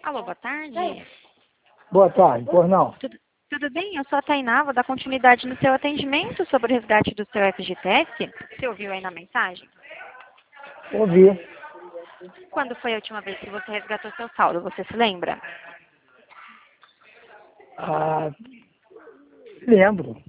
Alô, boa tarde. Boa tarde, pois não. Tudo bem? Eu sou a Tainá, vou dar continuidade no seu atendimento sobre o resgate do seu FGTS. Você ouviu aí na mensagem? Ouvi. Quando foi a última vez que você resgatou seu saldo? Você se lembra? Ah, lembro.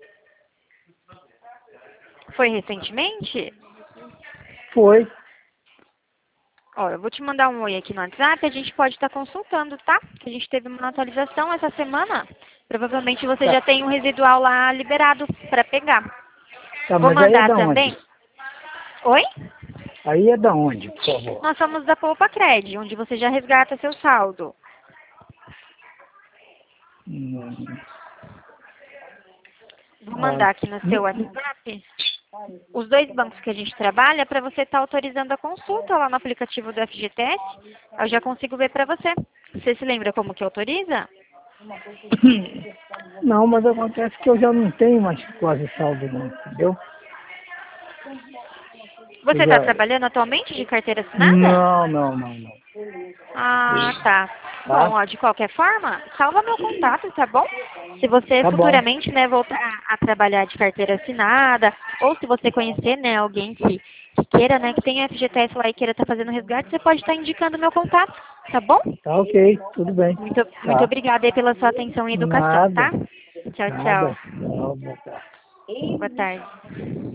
Foi recentemente? Foi. Ó, eu vou te mandar um oi aqui no WhatsApp, a gente pode estar consultando, tá? Que a gente teve uma atualização essa semana. Provavelmente você já tem um residual lá liberado para pegar. Tá, Vou mas aí é mandar da também. onde? Oi? Aí é da onde, por favor? Nós somos da Poupa Cred, onde você já resgata seu saldo. Hum, Vou ah, mandar aqui no seu WhatsApp os dois bancos que a gente trabalha para você estar autorizando a consulta lá no aplicativo do FGTS. Eu já consigo ver para você. Você se lembra como que autoriza? não, mas acontece que eu já não tenho mais quase saldo não, entendeu? Eu Você está já... trabalhando atualmente de carteira assinada? Não. Ah, tá. Bom, Tá? ó, de qualquer forma, salva meu contato, tá bom? Se você Tá bom. futuramente, né, voltar a trabalhar de carteira assinada, ou se você conhecer, né, alguém que queira, né, que tenha FGTS lá e queira estar fazendo resgate, você pode estar indicando meu contato, tá bom? Tá ok, tudo bem. Muito Tá. obrigada aí pela sua atenção e educação, tá? Nada. Tchau, Nada. tchau. Tchau, boa tarde. Boa tarde.